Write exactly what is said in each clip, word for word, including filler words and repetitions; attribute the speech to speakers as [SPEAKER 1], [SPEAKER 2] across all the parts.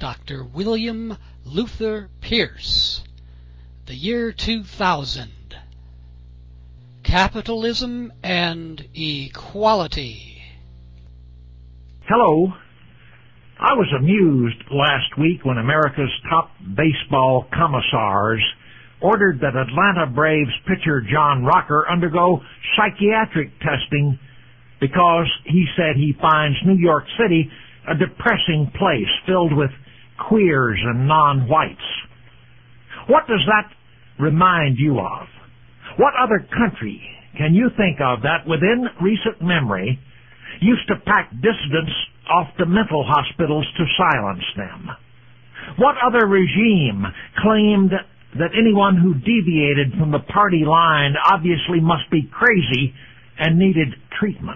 [SPEAKER 1] Doctor William Luther Pierce. The year two thousand. Capitalism and Equality.
[SPEAKER 2] Hello. I was amused last week when America's top baseball commissars ordered that Atlanta Braves pitcher John Rocker undergo psychiatric testing because he said he finds New York City a depressing place filled with queers and non-whites. What does that remind you of? What other country can you think of that within recent memory used to pack dissidents off to mental hospitals to silence them? What other regime claimed that anyone who deviated from the party line obviously must be crazy and needed treatment?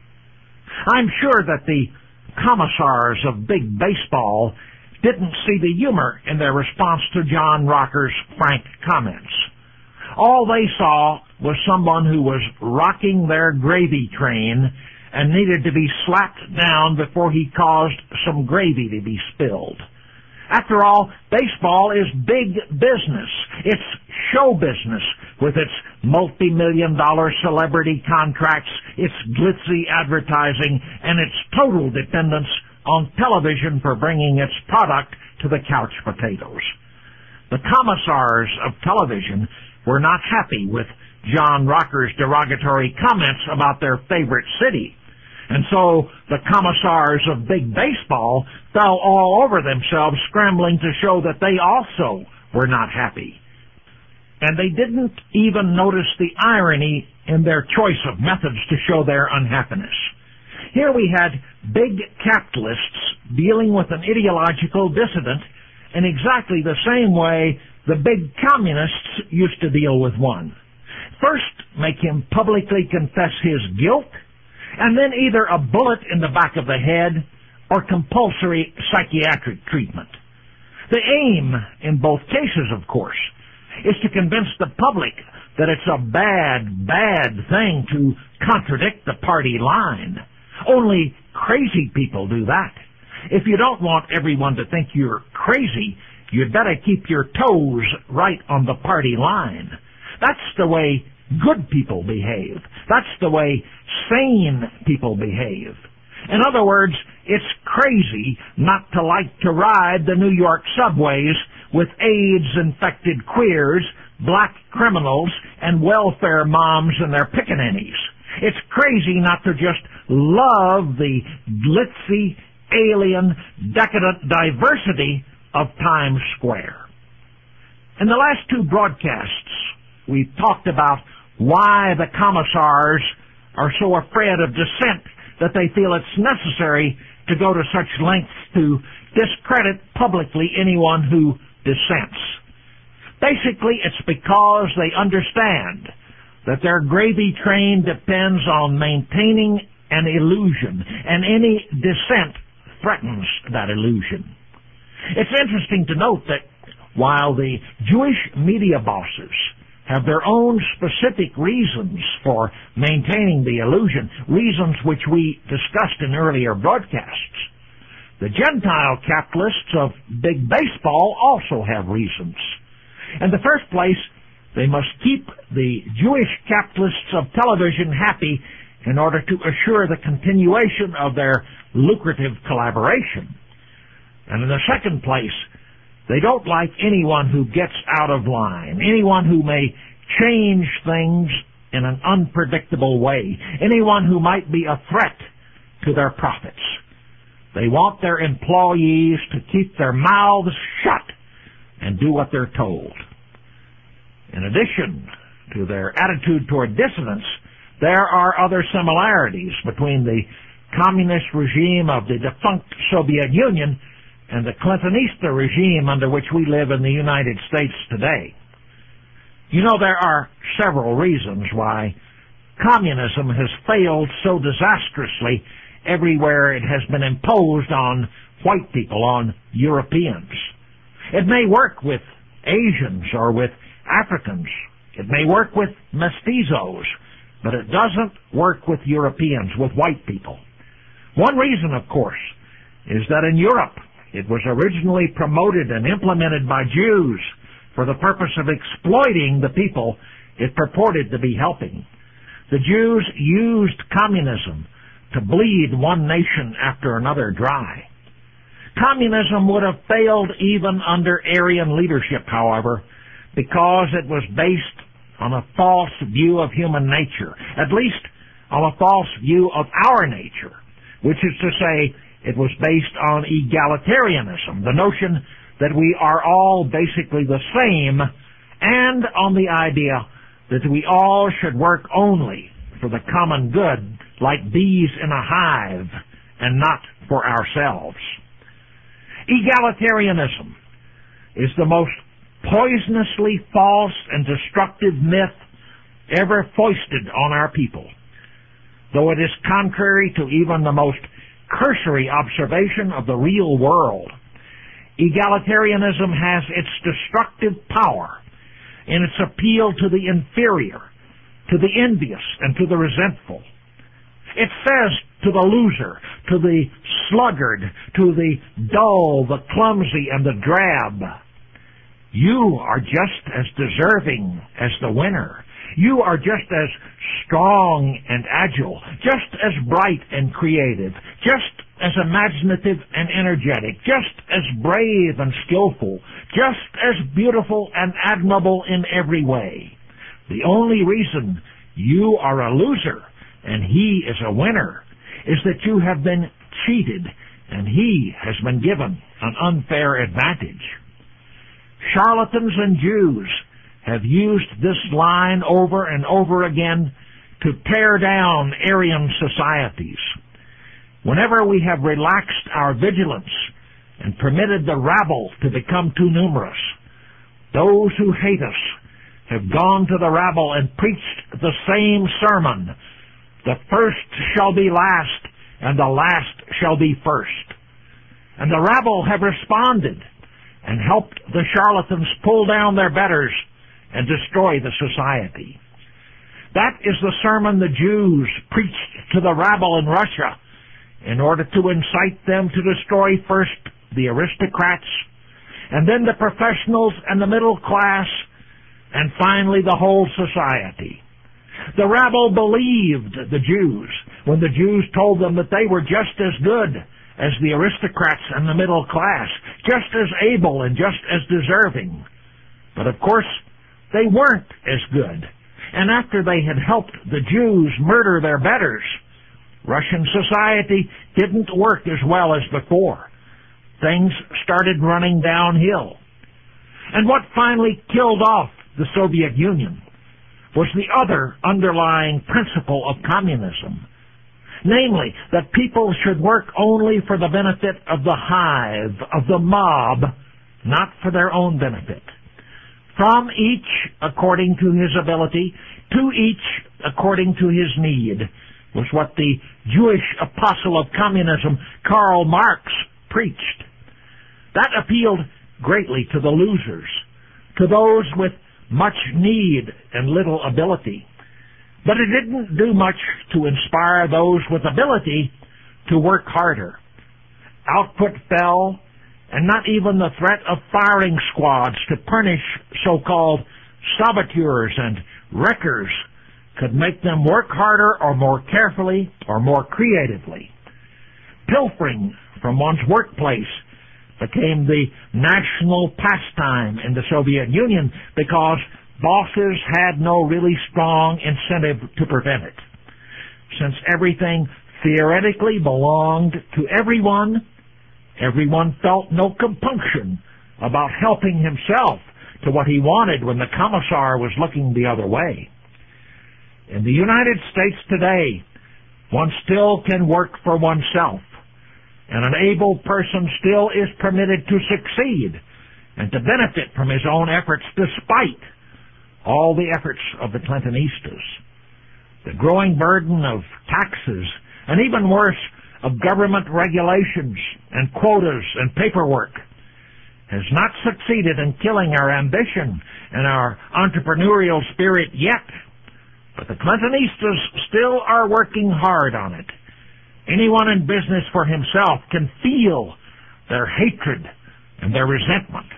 [SPEAKER 2] I'm sure that the commissars of big baseball didn't see the humor in their response to John Rocker's frank comments. All they saw was someone who was rocking their gravy train and needed to be slapped down before he caused some gravy to be spilled. After all, baseball is big business. It's show business with its multi-million dollar celebrity contracts, its glitzy advertising, and its total dependence on television for bringing its product to the couch potatoes. The commissars of television were not happy with John Rocker's derogatory comments about their favorite city. And so the commissars of big baseball fell all over themselves scrambling to show that they also were not happy. And they didn't even notice the irony in their choice of methods to show their unhappiness. Here we had big capitalists dealing with an ideological dissident in exactly the same way the big communists used to deal with one. First, make him publicly confess his guilt, and then either a bullet in the back of the head or compulsory psychiatric treatment. The aim in both cases, of course, is to convince the public that it's a bad, bad thing to contradict the party line. Only crazy people do that. If you don't want everyone to think you're crazy, you'd better keep your toes right on the party line. That's the way good people behave. That's the way sane people behave. In other words, it's crazy not to like to ride the New York subways with AIDS-infected queers, black criminals, and welfare moms and their pickaninnies. It's crazy not to just love the glitzy, alien, decadent diversity of Times Square. In the last two broadcasts, we've talked about why the commissars are so afraid of dissent that they feel it's necessary to go to such lengths to discredit publicly anyone who dissents. Basically, it's because they understand that their gravy train depends on maintaining an illusion, and any dissent threatens that illusion. It's interesting to note that while the Jewish media bosses have their own specific reasons for maintaining the illusion, reasons which we discussed in earlier broadcasts, the Gentile capitalists of big baseball also have reasons. In the first place, they must keep the Jewish capitalists of television happy in order to assure the continuation of their lucrative collaboration. And in the second place, they don't like anyone who gets out of line, anyone who may change things in an unpredictable way, anyone who might be a threat to their profits. They want their employees to keep their mouths shut and do what they're told. In addition to their attitude toward dissidents, there are other similarities between the communist regime of the defunct Soviet Union and the Clintonista regime under which we live in the United States today. You know, there are several reasons why communism has failed so disastrously everywhere it has been imposed on white people, on Europeans. It may work with Asians or with Africans. It may work with mestizos, but it doesn't work with Europeans, with white people. One reason, of course, is that in Europe, It was originally promoted and implemented by Jews for the purpose of exploiting the people it purported to be helping. The Jews used communism to bleed one nation after another dry. Communism would have failed even under Aryan leadership, however, because it was based on a false view of human nature, at least on a false view of our nature, which is to say, it was based on egalitarianism, the notion that we are all basically the same, and on the idea that we all should work only for the common good, like bees in a hive, and not for ourselves. Egalitarianism is the most poisonously false and destructive myth ever foisted on our people, though it is contrary to even the most cursory observation of the real world. Egalitarianism has its destructive power in its appeal to the inferior, to the envious, and to the resentful. It says to the loser, to the sluggard, to the dull, the clumsy, and the drab, you are just as deserving as the winner. You are just as strong and agile, just as bright and creative, just as imaginative and energetic, just as brave and skillful, just as beautiful and admirable in every way. The only reason you are a loser and he is a winner is that you have been cheated and he has been given an unfair advantage. Charlatans and Jews have used this line over and over again to tear down Aryan societies. Whenever we have relaxed our vigilance and permitted the rabble to become too numerous, those who hate us have gone to the rabble and preached the same sermon: the first shall be last, and the last shall be first. And the rabble have responded and helped the charlatans pull down their betters and destroy the society. That is the sermon the Jews preached to the rabble in Russia in order to incite them to destroy first the aristocrats, and then the professionals and the middle class, and finally the whole society. The rabble believed the Jews when the Jews told them that they were just as good as the aristocrats and the middle class, just as able and just as deserving. But of course, they weren't as good. And after they had helped the Jews murder their betters, Russian society didn't work as well as before. Things started running downhill. And what finally killed off the Soviet Union was the other underlying principle of communism, namely that people should work only for the benefit of the hive, of the mob, not for their own benefit. From each according to his ability, to each according to his need, was what the Jewish apostle of communism, Karl Marx, preached. That appealed greatly to the losers, to those with much need and little ability. But it didn't do much to inspire those with ability to work harder. Output fell, and not even the threat of firing squads to punish so-called saboteurs and wreckers could make them work harder or more carefully or more creatively. Pilfering from one's workplace became the national pastime in the Soviet Union because bosses had no really strong incentive to prevent it. Since everything theoretically belonged to everyone, everyone felt no compunction about helping himself to what he wanted when the commissar was looking the other way. In the United States today, one still can work for oneself, and an able person still is permitted to succeed and to benefit from his own efforts despite all the efforts of the Clintonistas. The growing burden of taxes, and even worse, of government regulations and quotas and paperwork, has not succeeded in killing our ambition and our entrepreneurial spirit yet. But the Clintonistas still are working hard on it. Anyone in business for himself can feel their hatred, and their resentment.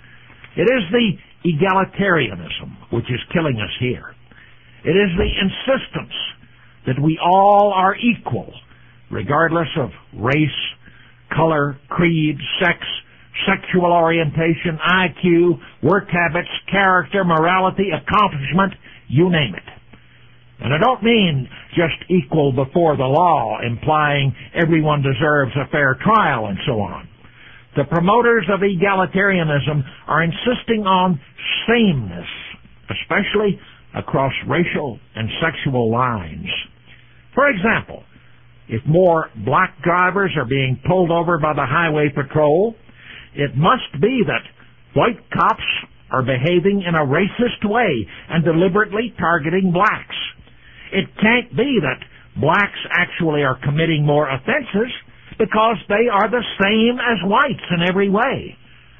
[SPEAKER 2] It is the egalitarianism which is killing us here. It is the insistence that we all are equal, regardless of race, color, creed, sex, sexual orientation, I Q, work habits, character, morality, accomplishment, you name it. And I don't mean just equal before the law, implying everyone deserves a fair trial and so on. The promoters of egalitarianism are insisting on sameness, especially across racial and sexual lines. For example, if more black drivers are being pulled over by the highway patrol, it must be that white cops are behaving in a racist way and deliberately targeting blacks. It can't be that blacks actually are committing more offenses because they are the same as whites in every way.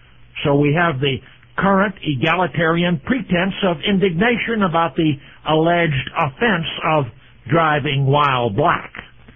[SPEAKER 2] So we have the current egalitarian pretense of indignation about the alleged offense of driving while black.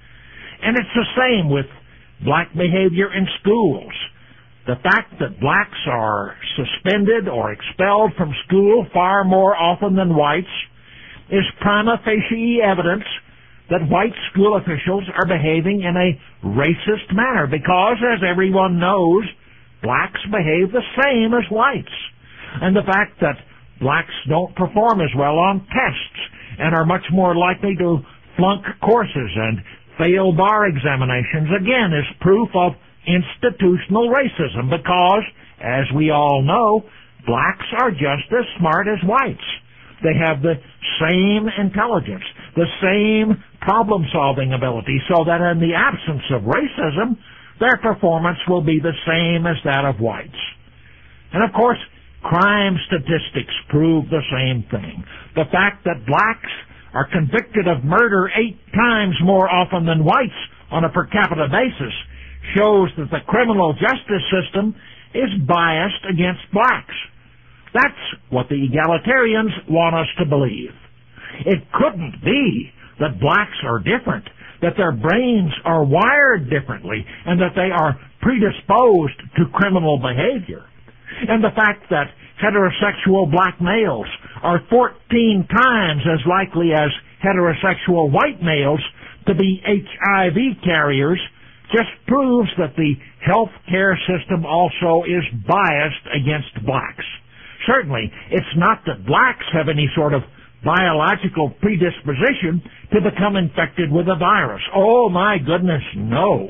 [SPEAKER 2] And it's the same with black behavior in schools. The fact that blacks are suspended or expelled from school far more often than whites is prima facie evidence that white school officials are behaving in a racist manner because, as everyone knows, blacks behave the same as whites. And the fact that blacks don't perform as well on tests and are much more likely to flunk courses and fail bar examinations, again, is proof of institutional racism because, as we all know, blacks are just as smart as whites. They have the same intelligence, the same problem-solving ability, so that in the absence of racism, their performance will be the same as that of whites. And of course, crime statistics prove the same thing. The fact that blacks are convicted of murder eight times more often than whites on a per capita basis shows that the criminal justice system is biased against blacks. That's what the egalitarians want us to believe. It couldn't be that blacks are different, that their brains are wired differently, and that they are predisposed to criminal behavior. And the fact that heterosexual black males are fourteen times as likely as heterosexual white males to be H I V carriers just proves that the health care system also is biased against blacks. Certainly, it's not that blacks have any sort of biological predisposition to become infected with a virus. Oh my goodness, no.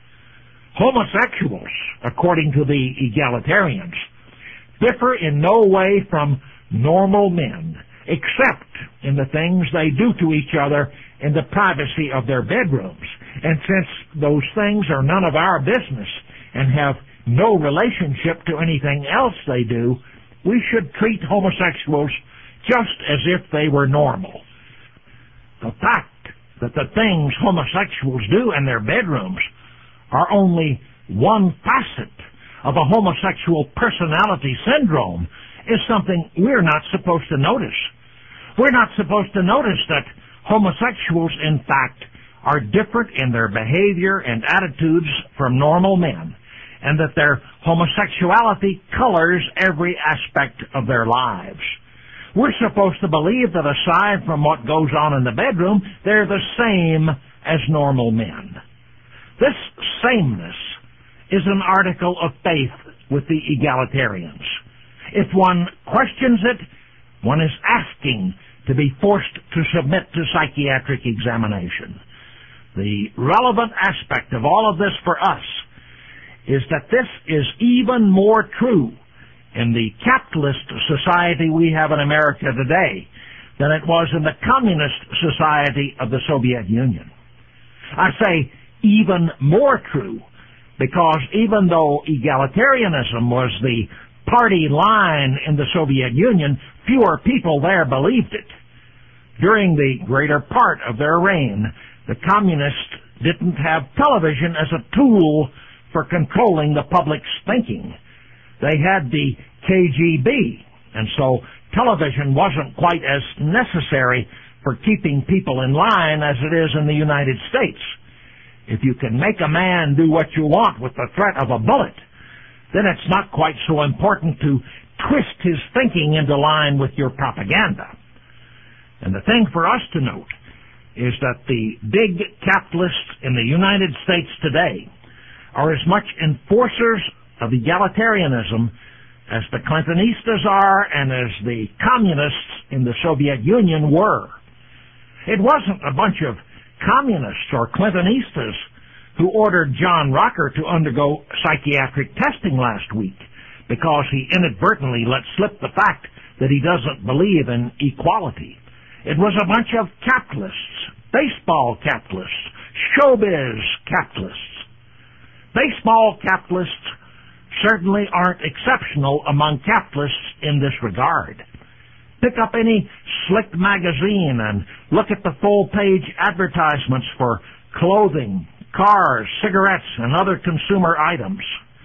[SPEAKER 2] Homosexuals, according to the egalitarians, differ in no way from normal men, except in the things they do to each other in the privacy of their bedrooms. And since those things are none of our business and have no relationship to anything else they do, we should treat homosexuals just as if they were normal. The fact that the things homosexuals do in their bedrooms are only one facet of a homosexual personality syndrome is something we're not supposed to notice. We're not supposed to notice that homosexuals, in fact, are different in their behavior and attitudes from normal men, and that their homosexuality colors every aspect of their lives. We're supposed to believe that aside from what goes on in the bedroom, they're the same as normal men. This sameness is an article of faith with the egalitarians. If one questions it, one is asking to be forced to submit to psychiatric examination. The relevant aspect of all of this for us is that this is even more true in the capitalist society we have in America today than it was in the communist society of the Soviet Union. I say even more true because even though egalitarianism was the party line in the Soviet Union, fewer people there believed it. During the greater part of their reign, the communists didn't have television as a tool for controlling the public's thinking. They had the K G B, and so television wasn't quite as necessary for keeping people in line as it is in the United States. If you can make a man do what you want with the threat of a bullet, then it's not quite so important to twist his thinking into line with your propaganda. And the thing for us to note is that the big capitalists in the United States today are as much enforcers of egalitarianism as the Clintonistas are and as the communists in the Soviet Union were. It wasn't a bunch of communists or Clintonistas who ordered John Rocker to undergo psychiatric testing last week because he inadvertently let slip the fact that he doesn't believe in equality. It was a bunch of capitalists, baseball capitalists, showbiz capitalists. Baseball capitalists certainly aren't exceptional among capitalists in this regard. Pick up any slick magazine and look at the full-page advertisements for clothing, cars, cigarettes, and other consumer items.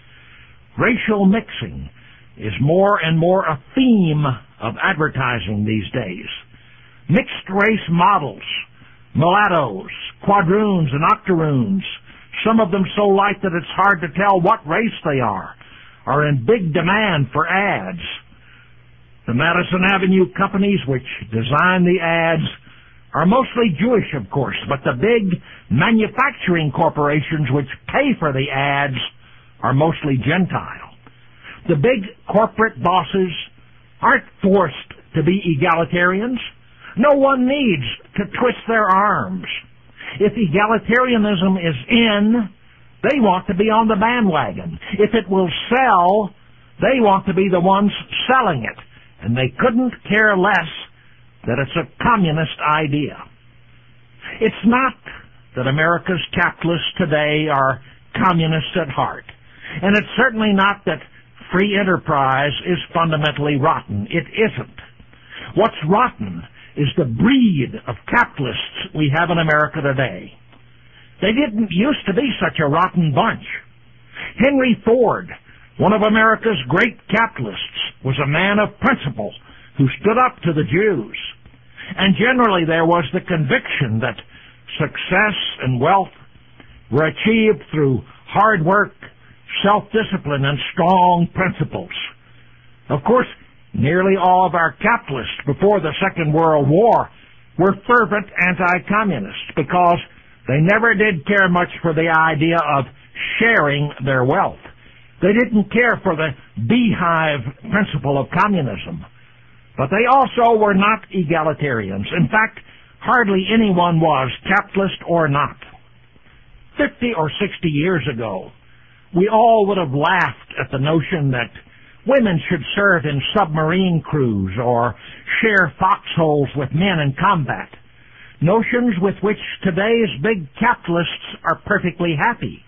[SPEAKER 2] Racial mixing is more and more a theme of advertising these days. Mixed-race models, mulattoes, quadroons, and octoroons, some of them so light that it's hard to tell what race they are, are in big demand for ads. The Madison Avenue companies which design the ads are mostly Jewish, of course, but the big manufacturing corporations which pay for the ads are mostly Gentile. The big corporate bosses aren't forced to be egalitarians. No one needs to twist their arms. If egalitarianism is in, they want to be on the bandwagon. If it will sell, they want to be the ones selling it. And they couldn't care less that it's a communist idea. It's not that America's capitalists today are communists at heart. And it's certainly not that free enterprise is fundamentally rotten. It isn't. What's rotten is the breed of capitalists we have in America today. They didn't used to be such a rotten bunch. Henry Ford, one of America's great capitalists, was a man of principle who stood up to the Jews. And generally there was the conviction that success and wealth were achieved through hard work, self-discipline, and strong principles. Of course, nearly all of our capitalists before the Second World War were fervent anti-communists because they never did care much for the idea of sharing their wealth. They didn't care for the beehive principle of communism. But they also were not egalitarians. In fact, hardly anyone was, capitalist or not. Fifty or sixty years ago, we all would have laughed at the notion that women should serve in submarine crews or share foxholes with men in combat, notions with which today's big capitalists are perfectly happy.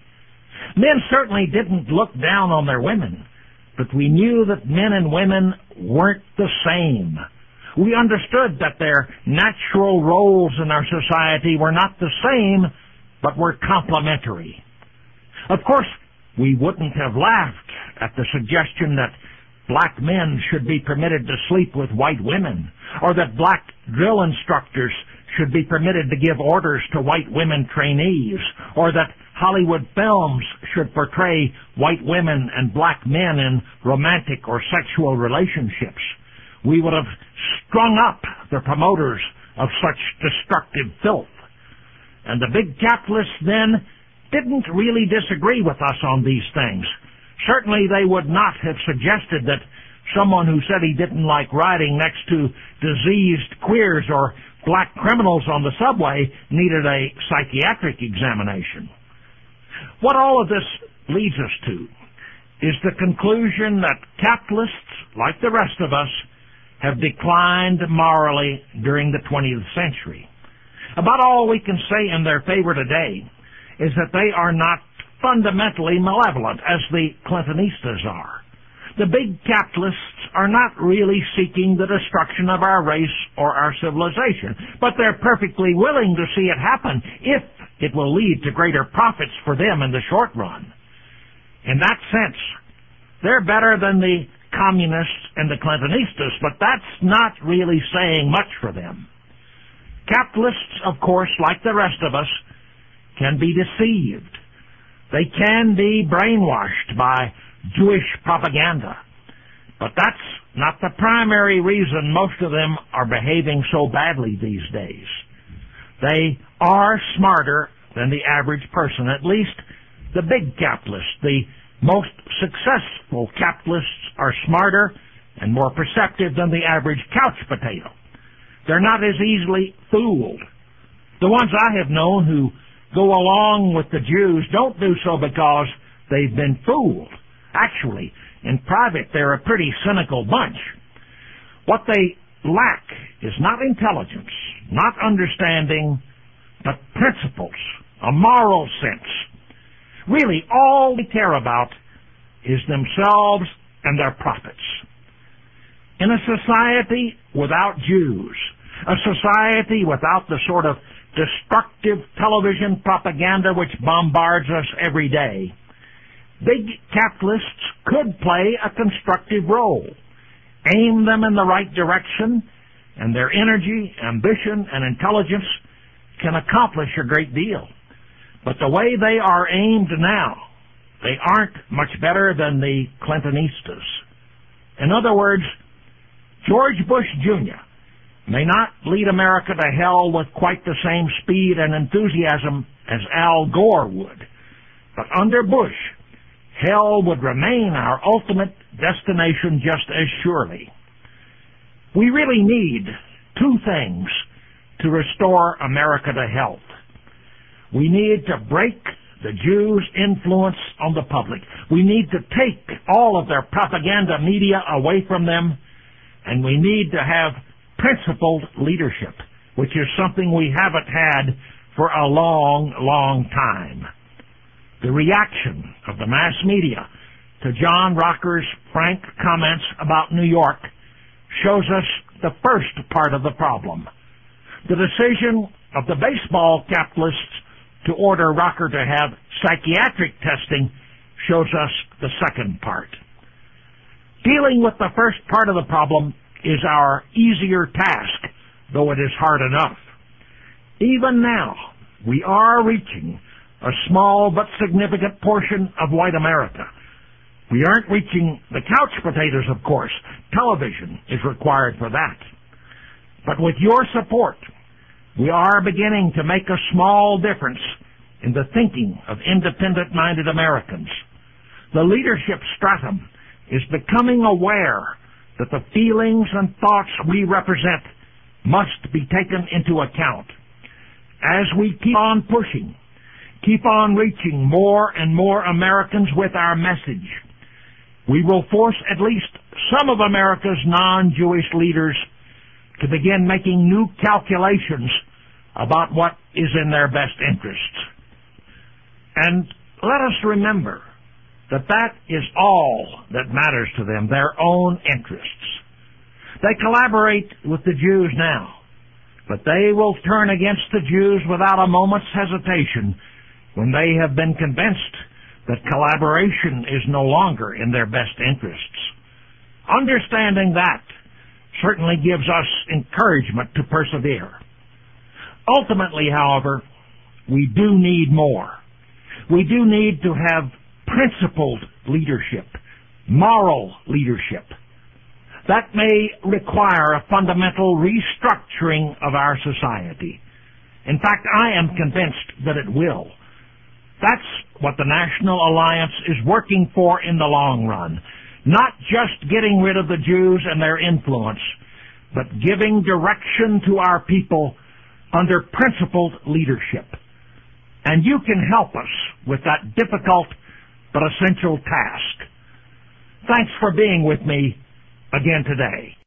[SPEAKER 2] Men certainly didn't look down on their women, but we knew that men and women weren't the same. We understood that their natural roles in our society were not the same, but were complementary. Of course, we wouldn't have laughed at the suggestion that black men should be permitted to sleep with white women, or that black drill instructors should be permitted to give orders to white women trainees, or that Hollywood films should portray white women and black men in romantic or sexual relationships. We would have strung up the promoters of such destructive filth. And the big capitalists then didn't really disagree with us on these things. Certainly they would not have suggested that someone who said he didn't like riding next to diseased queers or black criminals on the subway needed a psychiatric examination. What all of this leads us to is the conclusion that capitalists, like the rest of us, have declined morally during the twentieth century. About all we can say in their favor today is that they are not fundamentally malevolent, as the Clintonistas are. The big capitalists are not really seeking the destruction of our race or our civilization, but they're perfectly willing to see it happen if it will lead to greater profits for them in the short run. In that sense, they're better than the communists and the Clintonistas, but that's not really saying much for them. Capitalists, of course, like the rest of us, can be deceived. They can be brainwashed by Jewish propaganda. But that's not the primary reason most of them are behaving so badly these days. They are smarter than the average person, at least the big capitalists. The most successful capitalists are smarter and more perceptive than the average couch potato. They're not as easily fooled. The ones I have known who go along with the Jews don't do so because they've been fooled. Actually, in private, they're a pretty cynical bunch. What they lack is not intelligence, not understanding, but principles, a moral sense. Really, all they care about is themselves and their profits. In a society without Jews, a society without the sort of destructive television propaganda which bombards us every day, big capitalists could play a constructive role. Aim them in the right direction, and their energy, ambition, and intelligence can accomplish a great deal. But the way they are aimed now, they aren't much better than the Clintonistas. In other words, George Bush Junior may not lead America to hell with quite the same speed and enthusiasm as Al Gore would. But under Bush, hell would remain our ultimate destination just as surely. We really need two things to restore America to health. We need to break the Jews' influence on the public. We need to take all of their propaganda media away from them, and we need to have principled leadership, which is something we haven't had for a long, long time. The reaction of the mass media to John Rocker's frank comments about New York shows us the first part of the problem. The decision of the baseball capitalists to order Rocker to have psychiatric testing shows us the second part. Dealing with the first part of the problem is our easier task, though it is hard enough. Even now, we are reaching a small but significant portion of white America. We aren't reaching the couch potatoes, of course. Television is required for that. But with your support, we are beginning to make a small difference in the thinking of independent-minded Americans. The leadership stratum is becoming aware that the feelings and thoughts we represent must be taken into account. As we keep on pushing, keep on reaching more and more Americans with our message, we will force at least some of America's non-Jewish leaders to begin making new calculations about what is in their best interests. And let us remember that that is all that matters to them, their own interests. They collaborate with the Jews now, but they will turn against the Jews without a moment's hesitation when they have been convinced that collaboration is no longer in their best interests. Understanding that certainly gives us encouragement to persevere. Ultimately, however, we do need more. We do need to have principled leadership, moral leadership. That may require a fundamental restructuring of our society. In fact, I am convinced that it will. That's what the National Alliance is working for in the long run. Not just getting rid of the Jews and their influence, but giving direction to our people under principled leadership. And you can help us with that difficult but essential task. Thanks for being with me again today.